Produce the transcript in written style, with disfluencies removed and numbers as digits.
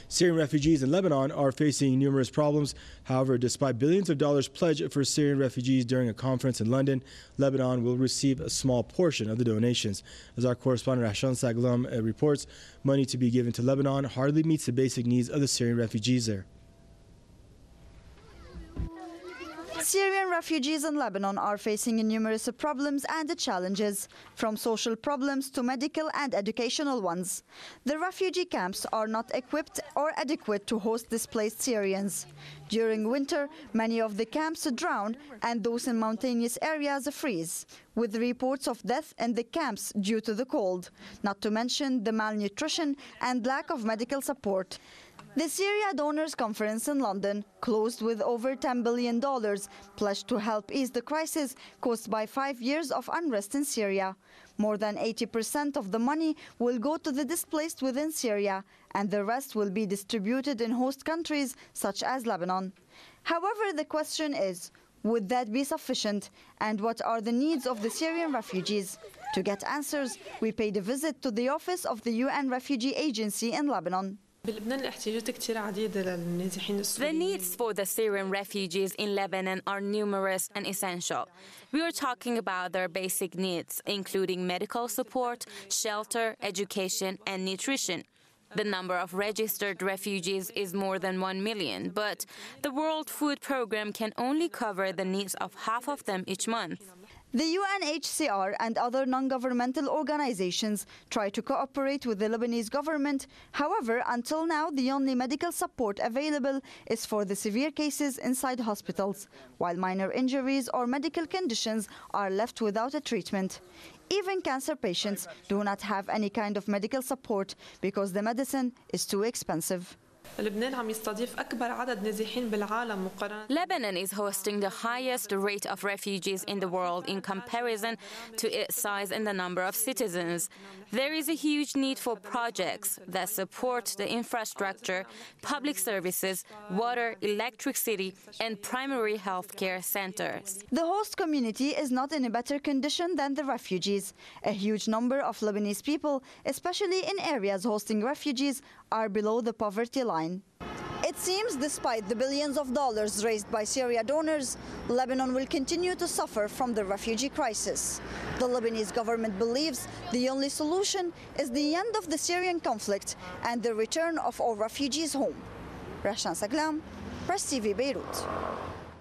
Syrian refugees in Lebanon are facing numerous problems. However, despite billions of dollars pledged for Syrian refugees during a conference in London, Lebanon will receive a small portion of the donations. As our correspondent Rahshan Saglam reports, money to be given to Lebanon hardly meets the basic needs of the Syrian refugees there. Syrian refugees in Lebanon are facing numerous problems and challenges, from social problems to medical and educational ones. The refugee camps are not equipped or adequate to host displaced Syrians. During winter, many of the camps drown and those in mountainous areas freeze, with reports of death in the camps due to the cold, not to mention the malnutrition and lack of medical support. The Syria Donors Conference in London closed with over $10 billion pledged to help ease the crisis caused by 5 years of unrest in Syria. More than 80% of the money will go to the displaced within Syria, and the rest will be distributed in host countries such as Lebanon. However, the question is, would that be sufficient, and what are the needs of the Syrian refugees? To get answers, we paid a visit to the office of the UN Refugee Agency in Lebanon. The needs for the Syrian refugees in Lebanon are numerous and essential. We are talking about their basic needs, including medical support, shelter, education, and nutrition. The number of registered refugees is more than 1 million, but the World Food Programme can only cover the needs of half of them each month. The UNHCR and other non-governmental organizations try to cooperate with the Lebanese government. However, until now, the only medical support available is for the severe cases inside hospitals, while minor injuries or medical conditions are left without a treatment. Even cancer patients do not have any kind of medical support because the medicine is too expensive. Lebanon is hosting the highest rate of refugees in the world in comparison to its size and the number of citizens. There is a huge need for projects that support the infrastructure, public services, water, electricity, and primary health care centers. The host community is not in a better condition than the refugees. A huge number of Lebanese people, especially in areas hosting refugees, are below the poverty line. It seems despite the billions of dollars raised by Syria donors, Lebanon will continue to suffer from the refugee crisis. The Lebanese government believes the only solution is the end of the Syrian conflict and the return of all refugees home. Rahshan Saglam, Press TV, Beirut.